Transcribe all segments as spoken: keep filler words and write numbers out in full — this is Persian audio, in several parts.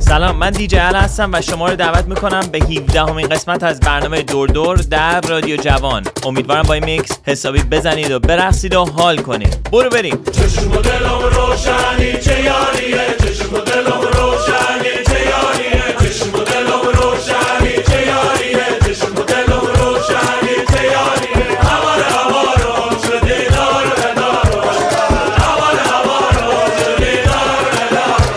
سلام، من دیجی ال هستم و شما رو دعوت میکنم به هفدهمین قسمت از برنامه دور دور در رادیو جوان. امیدوارم با این میکس حسابی بزنید و برقصید و حال کنید. برو بریم. چشم و دلم روشنی چه یاریه، چشم و دلم روشنی چه یاریه، چشم و دلم روشنی چه یاریه، چشم و دلم روشنی چه یاریه. هوار هوارو چه دیدار ندارو، هوار هوارو چه دیدار ندارو.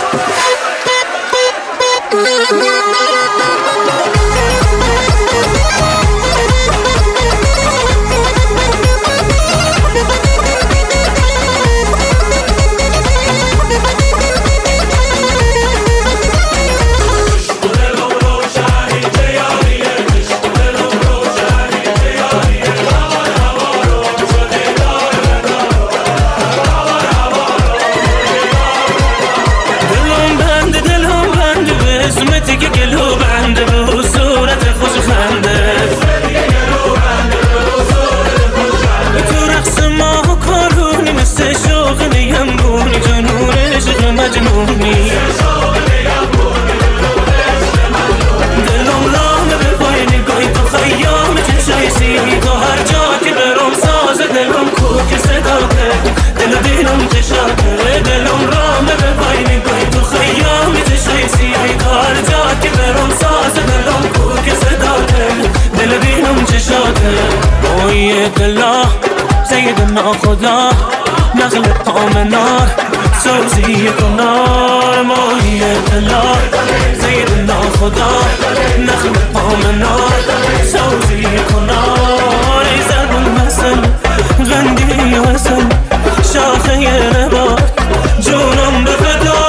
خدا نقل آمنار سوزی کنار ماهی دلار زیدنا خدا نقل آمنار سوزی کنار ای زربون مثل غندی وزن شاخه نبار جونم بفدا.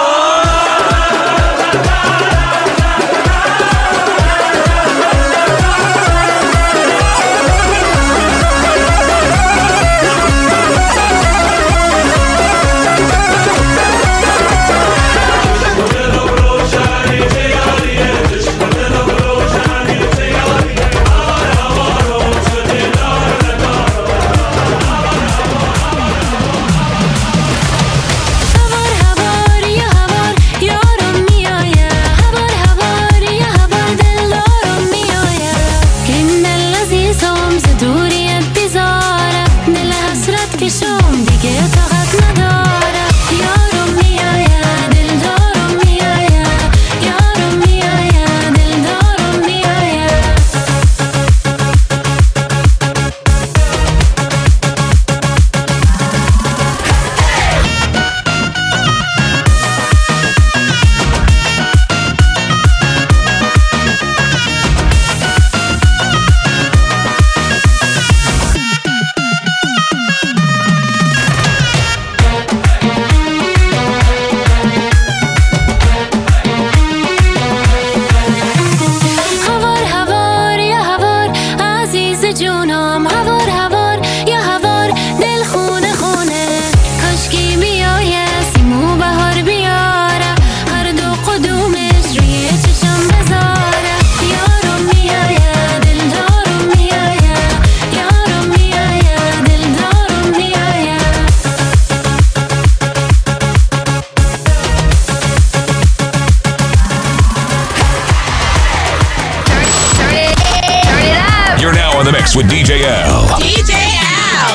With D J L. D J L.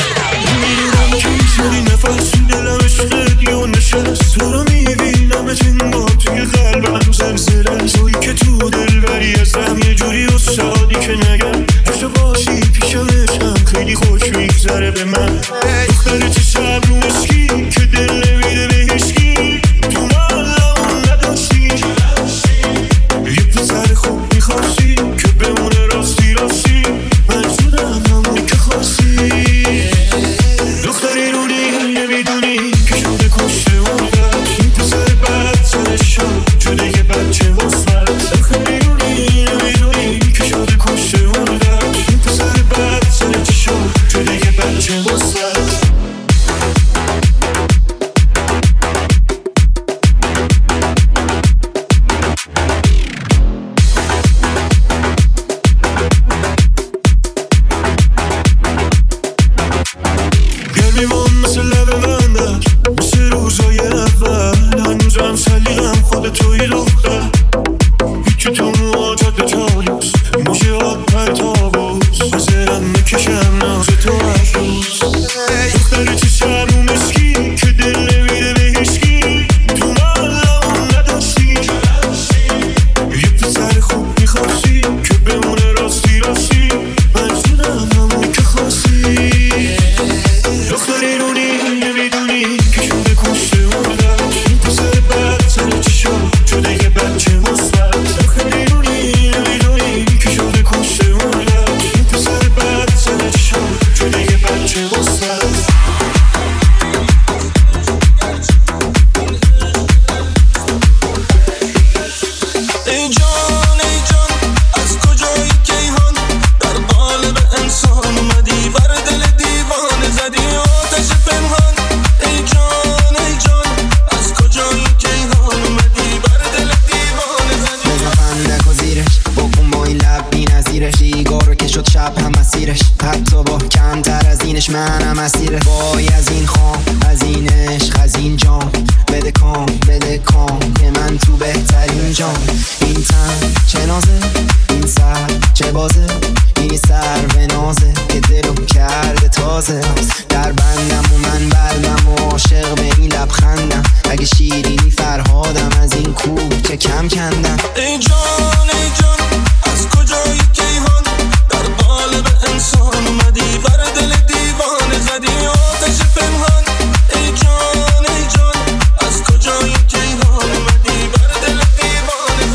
تو رو میبینم چنگا توی قلبم زلزله توی که تو دل بری ازم یه جوری استادی که نگم هشتا باشی پیشمشم خیلی خوش میگذره به من دختر چه شب رو مسکی که دل نمیده به هشکی تو مالمون نداشتی یه پسر خوب میخواستی که بمونه راستی راستی من شدم همونی که خواستی شدی دختر که تو مواجد تاریوز موشه آب پرتابوز بزرم میکشم ناز تو هر روز دختر تو سرمو مسکی که دل نمیره به هیچکی تو مالمون نداشتی یه پسر خوب میخواستی که بمونه راستی راستی منظورم همون که خواستی دختر ایرونی نمیدونی که شده کشته مردم این پسر بد سر چی شد شده یه بچه مصبت دختر ایرونی نمیدونی که شده کشته مردم این پسر بد سر چی شد شده یه بچه مصبت منم اسیر وای از این خام از این عشق از این جام بده کام بده کام که من تو بهترین جام این تن چه نازه این سر چه بازه این سر به نازه که دلو کرده تازه در بندم و من بردم و عاشق به این لبخندم اگه شیرینی فرهادم از این کوه چه کم کندم ای جان ای جان از کجایی کیهان در قالب انسان اومدی بر دل دیوانه زدی آتش پنهان ای جان ای جان از کجایی کیهان اومدی بر دل دیوانه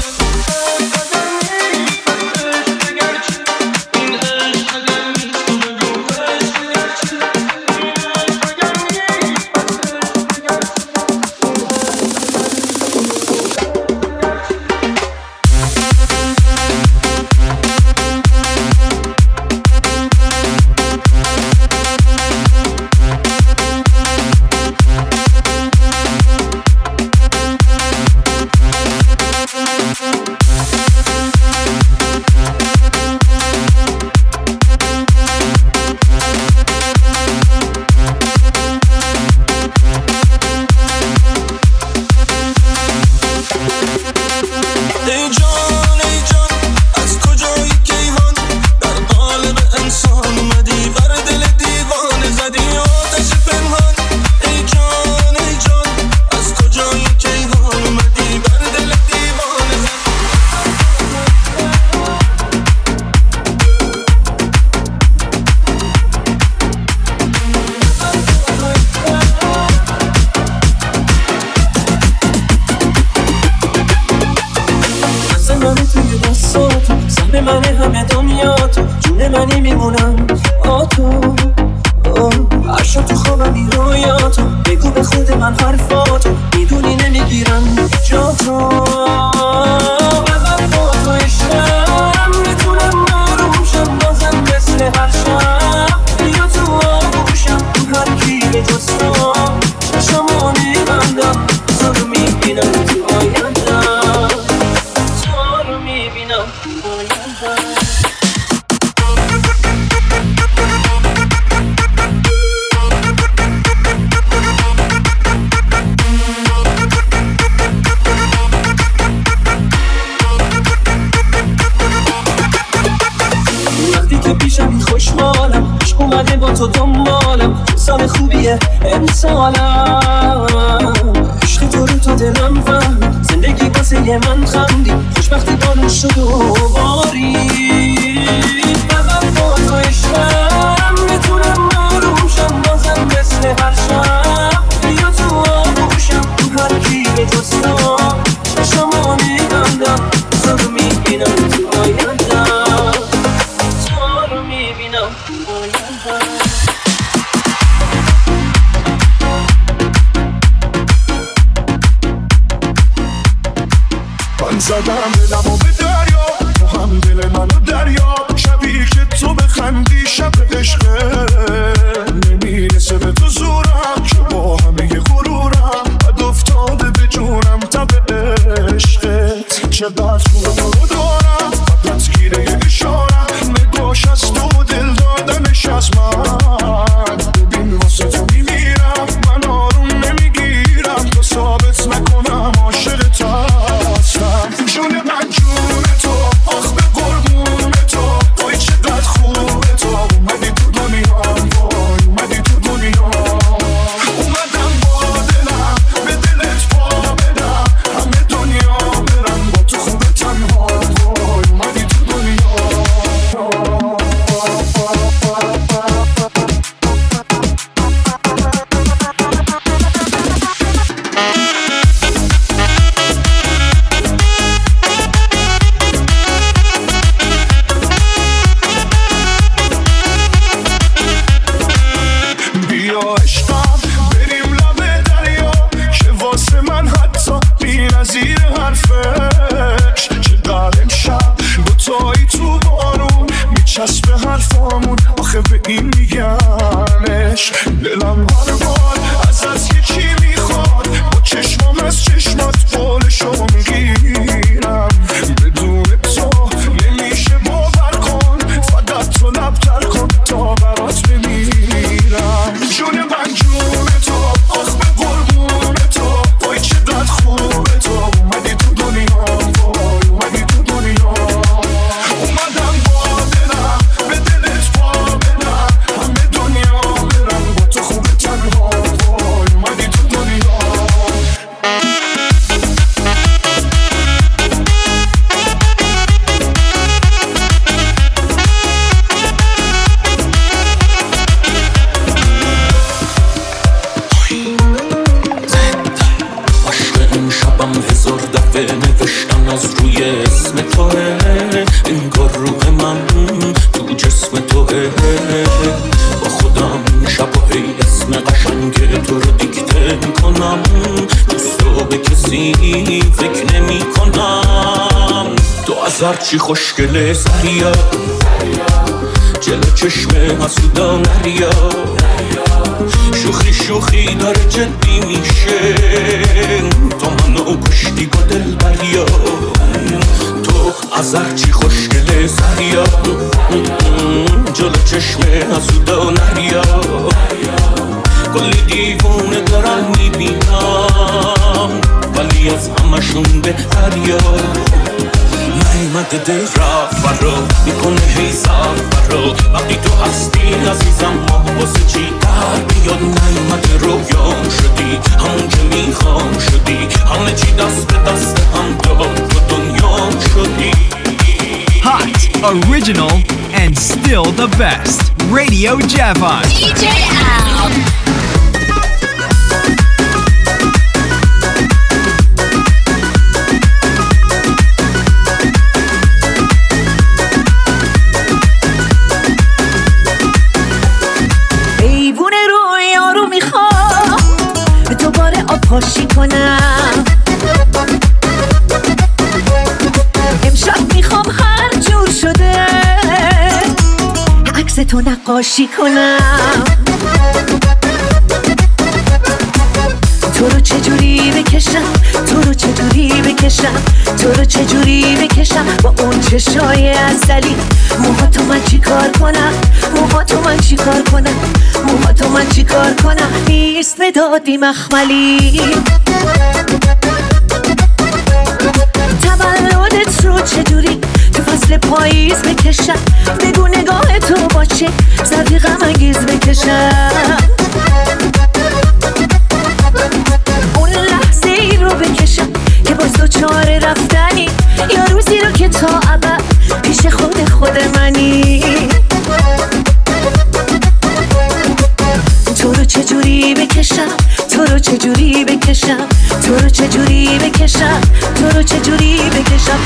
زدم دلمو به دریا تو هم دل منو دریا شبیه که تو بخندی شب عشقه نمیرسه به تو زورم که با همه غرورم بد افتاده به جونم تب عشقت چقدر تو رو دارم فقط گیره اشارم نگاش از تو دل دادنش از من ببین واسه تو میمیرم من آروم نمیگیرم تو ثابت نکنم عاشقت هستم جلوشو میگیرم بدون تو نمیشه باور کن فقط تو لبتر کن تا برات بمیرم جون من جون تو آخ به قربون تو وای چقدر خوبه تو اومدی تو دنیا وای اومدی تو دنیا اومدم با دلم به دلت پا بدم همه دنیا برم با تو خوبه تنها وای اومدی تو دنیا هزار دفعه نوشتن از روی اسم توه انگار روح من تو جسم توه با خودم شباهی اسم قشنگ تو رو دیکته میکنم دوست رو به کسی فکر نمی کنم تو از هرچی خوشگله سریا جلو چشم حسودا نریا شوخی شوخی داره جدی میشه تو منو کشتی با دل بریا تو از هرچی خوشگله سریا جلو چشم حسودا نریا کلی دیوونه دارن میبینم ولی از همشون بهتریا نیمت دل رفت فرا میکنه هی سفرا وقتی تو هستی عزیزم ما واسه چی در بیاد نیمت رویام شدی همون که میخوام شدی همه چی دست به دست هم داد و دنیام شدی Hot, original, and still the best. Radio Javon. D J Al. پاشی کنم امشب میخوام هر جور شده عکس تو نقاشی کنم تو رو چجوری بکشم تو رو چجوری بکشم تو رو چجوری بکشم با اون چشای عسلی موهاتو من چی کار کنم موهاتو من چی کار کنم موهاتو من چی کار کنم نیست دادی مخملی تولدت رو چجوری تو فصل پاییز بکشم بگو نگاه تو باشه زردی غم انگیز بکشم اون لحظه ای رو بکشم که باز تو چاره رفتنی یا روزی رو که تا ابد پیش خود خود منی تو رو چجوری بکشم تو رو چجوری بکشم تو رو چجوری بکشم تو رو چجوری بکشم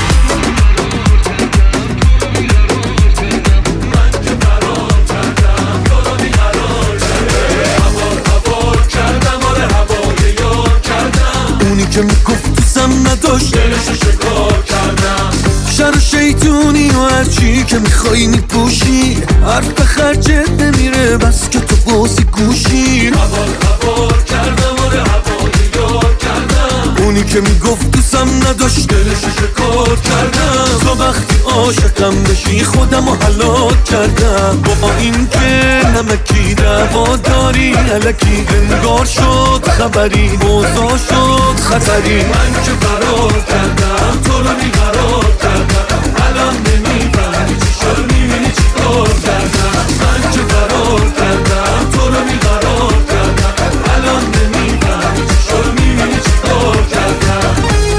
اونی که میگفت دوستم نداشت دلشو شکار کردم شر شیطونی و هرچی که میخوایی میپوشی حرف به خرجت نمیره بس که تو بازی گوشی هوار هوار کردم آره هوای یار کردم اونی که میگفت دوستم نداشت دلشو شکار کردم تو وقتی عاشقم بشی خودم رو هلاک کردم با این که نمکی دعوا داری الکی انگار شد خبری موضوع شد خطری من که فرار کردم تو رو بیقرار کردم الان نمیفهمی چی شد میبینی چی کار کردم من که فرار کردم تو رو بیقرار کردم الان نمیفهمی چی شد میبینی چی کار کردم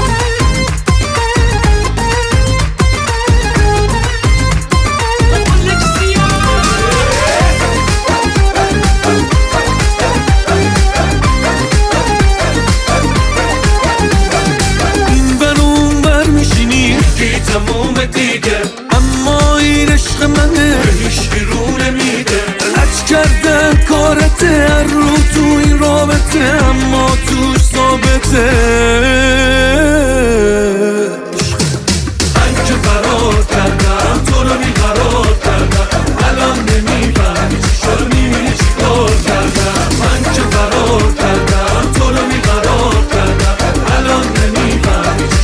تموم دیگه اما این عشق منه هیچ رو نمیده لج کردن کارته هر رو تو این رابطه اما توش ثابته من که فرار کردم تو رو بیقرار کردم الان نمیفهمی چی شد میبینی چی کار کردم من که فرار کردم تو رو بیقرار کردم الان نمیفهمی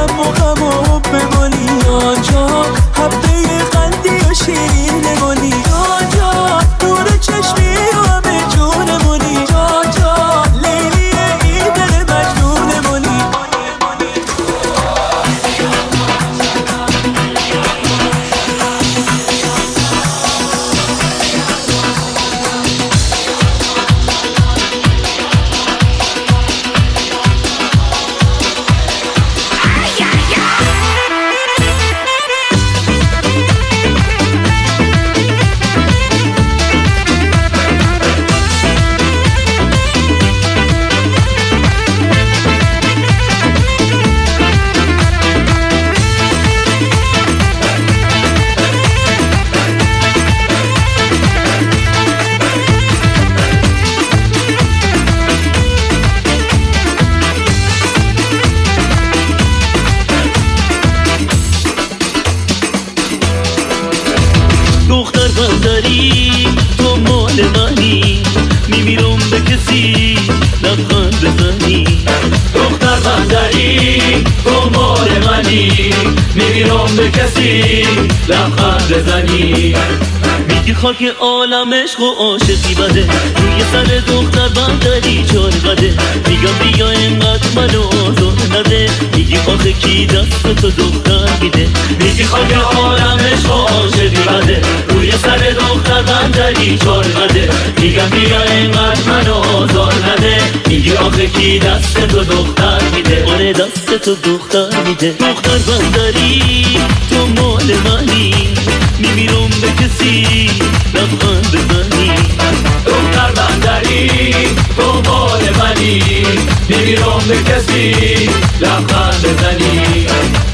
غم و غم و بمالی آنجا حبه قندی و شیرین مالی آنجا نور چشمی و همه جون مالی آنجا لیلی این دل مجنون مالی میمیرم به کسی لبخند بزنی میگی خاک عالم عشق و عاشقی بده روی سر دختر بندری چار قده میگم بیا اینقدر منو آزار نده میگی آخه کی دست تو دختر میده میگی خاک عالم عشق و عاشقی بده روی سر دختر بندری چار قده میگم بیا اینقدر منو آزار نده میگی آخه کی دست تو دختر میده آره دست تو دختر میده دختر بندری تو مال منی میمیرم به کسی لبخند بزنی دختر بندری تو مال منی میمیرم به کسی لبخند بزنی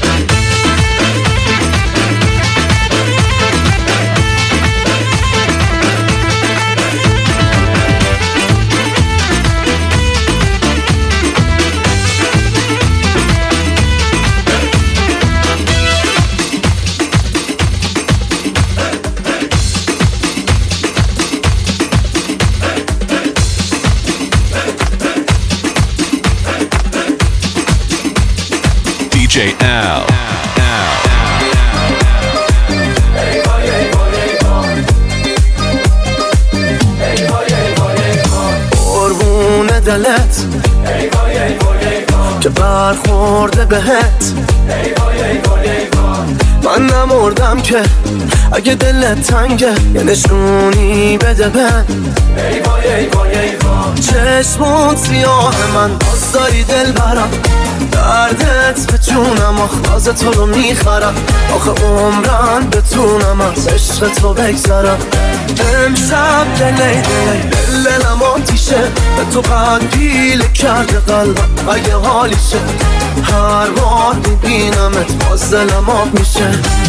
دی جی Al. قربون دلت که برخورده بهت من نمردم که اگه دلت تنگه یه نشونی بده بن چشمون سیاه من باز داری دل برم دردت به جونم آخلاز تو رو میخرم آخه عمرن بتونم از عشق تو بگذرم امشب دلی دلی دلم آتیشه به تو قد پیله کرده قلبم اگه حالیشه هر بار میبینمت باز دلم آب میشه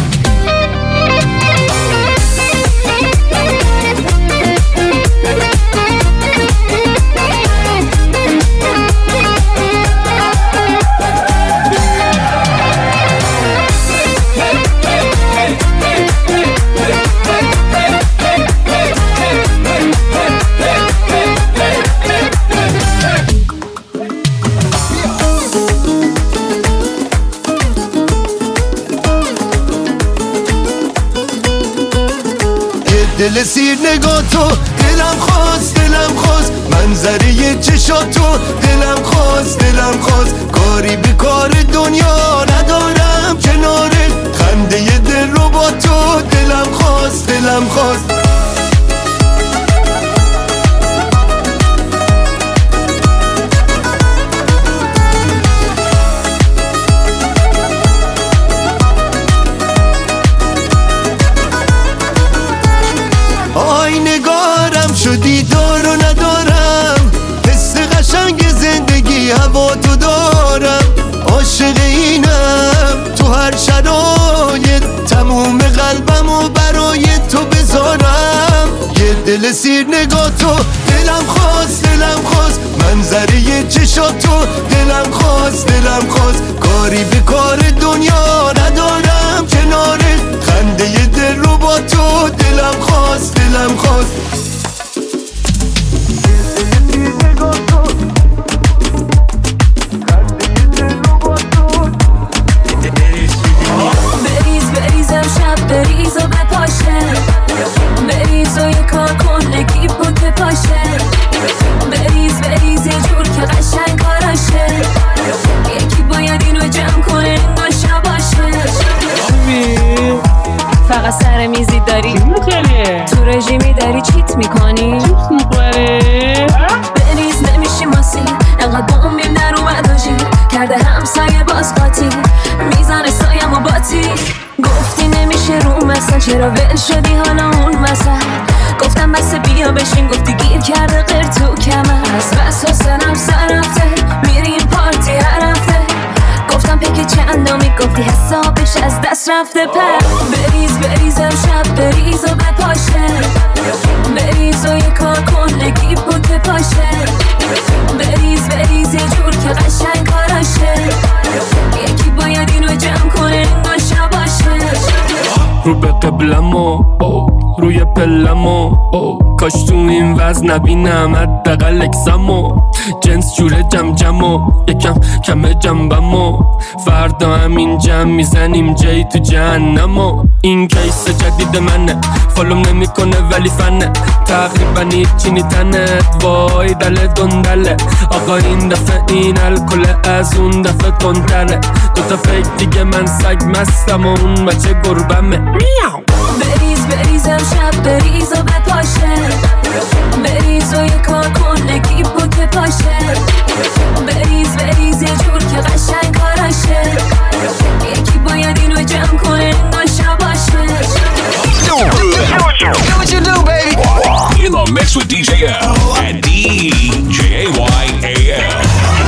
دل سیر نگاه تو دلم خواست دلم خواست منظره چشات تو دلم خواست دلم خواست کاری به کار دنیا ندارم کنارت خنده دل رو با تو دلم خواست دلم خواست آی نگارم شدی دار و ندارم حس قشنگ زندگی هوا تو دارم عاشق اینم تو هر شرایط تموم قلبم و برای تو بذارم یه دل سیر نگاه تو دلم خواست دلم خواست منظره چشات تو دلم خواست دلم خواست کاری به کار دنیا ندارم کنارت خنده دل رو با تو دلم خواست دلم خواست فقط سر میزی داری تو رژیمی داری چیت میکنی بریز نمیشی ماسی انقدر بومیم در اومد و جیر کرده همسایه باز قاطی میزانه سایم و باتی گفتی نمیشه رو مثلا چرا ول شدی حالا اون مثلا گفتم بس بیا بشین گفتی گیر کرده غیر تو کمر از بس حسنم سر رفته میریم پارتی هر هفته گفتم پک چندمی گفتی حسابش از دست رفته پر بریز بریز امشب بریز و بپاشه بریز و یه کار کن نگی بوته پاشه بریز بریز یه جور که قشنگ کاراشه یکی باید اینو جمع کنه انگار شباشه رو به قبلمو روی پلمو کاش تو این وزن نبینم حداقل اکسمو جنس جوره جم جمو یکم کم جنبمو فردا همین جمع میزنیم جای تو جهنمو این کیس جدید منه فالوم نمیکنه ولی فنه تقریبا هیچی نیتنت وای دل دندله آقا این دفعه این الکل از اون دفعه تندره دوتا فکر دیگه من سگ مستم و اون بچه گربمه بریز بریز امشب بریز و بپاشه بریز و یه کار کن نگی بوته پاشه بریز بریز یه جور که قشنگ کاراشه یکی باید اینو جمع کنه انگار شباشه Do what you do, baby. In the mix with D J L and D J A Y A L.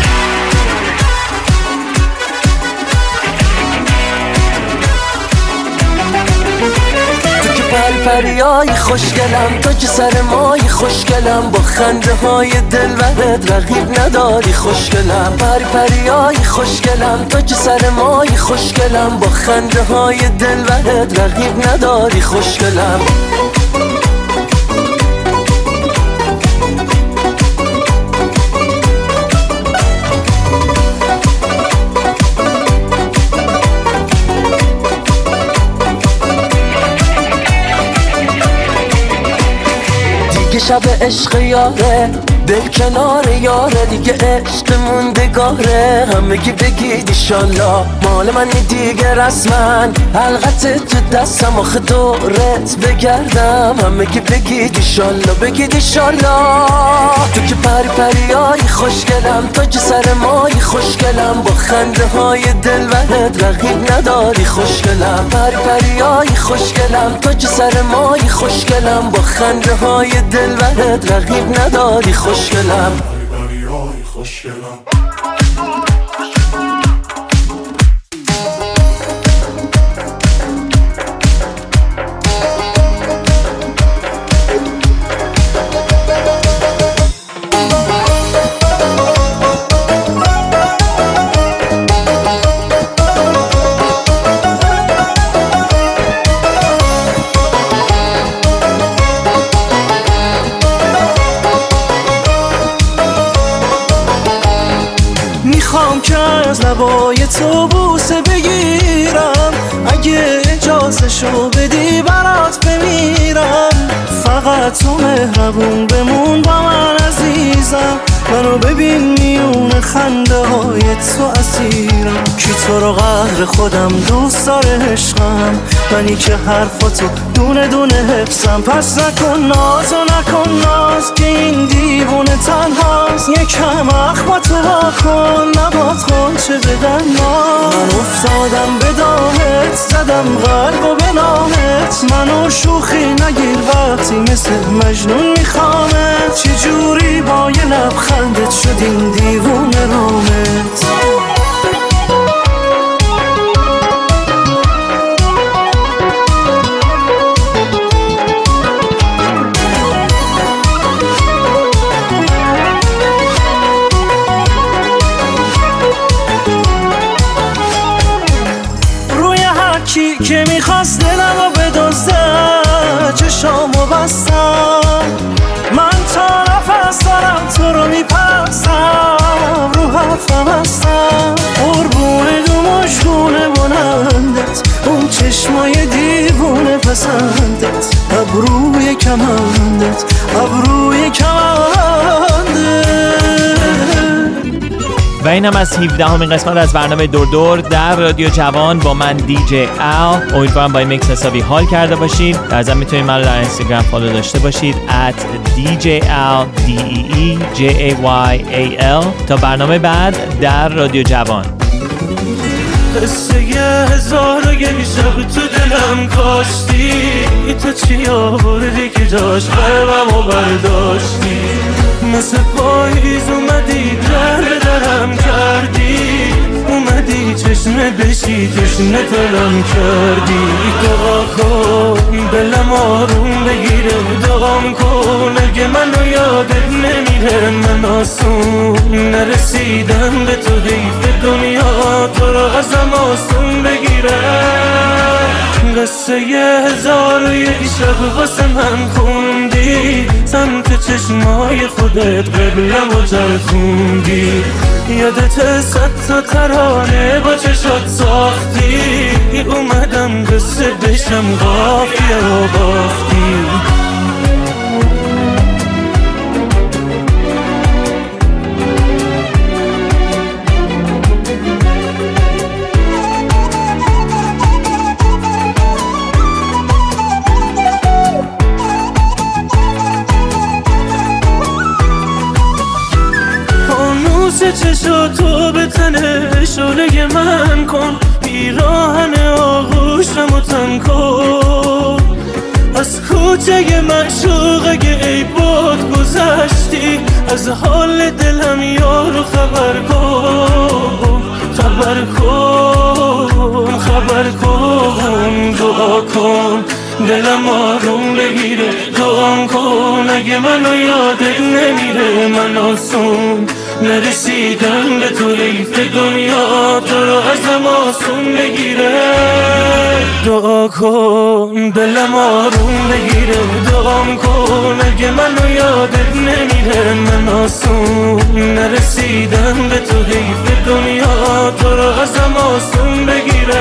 پری پریای خوشگلم تو که سر مای خوشگلم با خنده های دلبرت رقیب نداری خوشگلم پری پریای خوشگلم تو که سر مای خوشگلم با خنده های دلبرت رقیب نداری خوشگلم شب عشق یاره دل کنار یاره دیگه عشق موندگاره همگی بگید ایشالله مال من دیگه رسمن حلقت تو دستم آخه دورت بگردم همگی بگید ایشالله بگید ایشالله تو که پری پریای خوشگلم تو که سر مای خوشگلم با خنده های دلبرت رقیب نداری خوشگلم پری پریای خوشگلم تو که سر مای خوشگلم با خنده های دلبرت رقیب نداری خوشگلم خوشگلم لبای تو بوسه بگیرم اگه اجازه شو بدی برات بمیرم فقط تو مهربون بمون با من عزیزم منو ببین میون خنده های تو اسیرم کی تو رو قهر خودم دوست داره عشقم منی که حرفاتو دونه دونه حفظم پس نکن ناز و نکن ناز که این دیوونه تنهاست یکم اخماتو وا کن نباد خونچه بدن ما من افتادم به دامت زدم قلب و به نامت منو شوخی نگیر وقتی مثل مجنون میخوامت چجوری با یه لبخندت شد این دیوونه رامت که میخواست دلم رو بدزده چشامو بستم من تا نفس دارم تو رو میپرسم رو حرفم هستم قربون دو مشگونه بلندت اون چشمای دیوونه پسندت ابروی کمندت ابروی کمندت و اینم از هفدهمین قسمت از برنامه دور دور در رادیو جوان با من دی جی ال. امیدوارم با این میکس حسابی حال کرده باشید. در ضمن میتونید من رو در اینستاگرام فالو داشته باشید at دی جی ال دی ای ای جی ای وای ای ال تا برنامه بعد در رادیو جوان. قصه یه هزار و یک شب تو دلم کاشتی، تو چی آوردی که جاش قلبمو برداشتی، مثل پاییز اومدی در درم کردی، اومدی چشمه بشی تشنه ترم کردی. دعا کن دلم آروم بگیره، دعام کن اگه منو یادت نمیره، من آسون نرسیدم به تو، حیف دنیا تو رو ازم آسون بگیره. قصه یه هزار و یک شب واسه من خوندی، سمت چشمای خودت قبلم و چرخوندی، یادت صد تا ترانه با چشات ساختی، اومدم قصه بشم قافیه و باختی. چشاتو به تنه شعله من کن، پیراهن آغوشم و تن کن، از کوچه معشوق اگه ای باد گذشتی، از حال دلم یارو خبر کن، خبر کن خبر کن. دعا کن دلم آروم بگیره، دعام کن اگه منو یادت نمیره، من آسون نرسیدم به تو، حیف دنیا تو رو ازم آسون بگیره. دعا کن دلم آروم بگیره، دعام کن اگه منو یادت نمیره، من آسون نرسیدم به تو، حیف دنیا تو رو ازم آسون بگیره.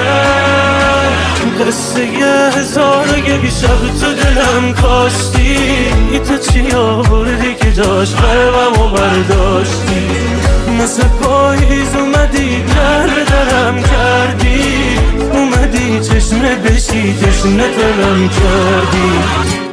قصه یه هزار و یک شب تو دلم کاشتی، تو چی آوردی که جاش قلبمو برداشتی، مثل پاییز اومدی در درم کردی، اومدی چشمه بشی تشنه ترم کردی.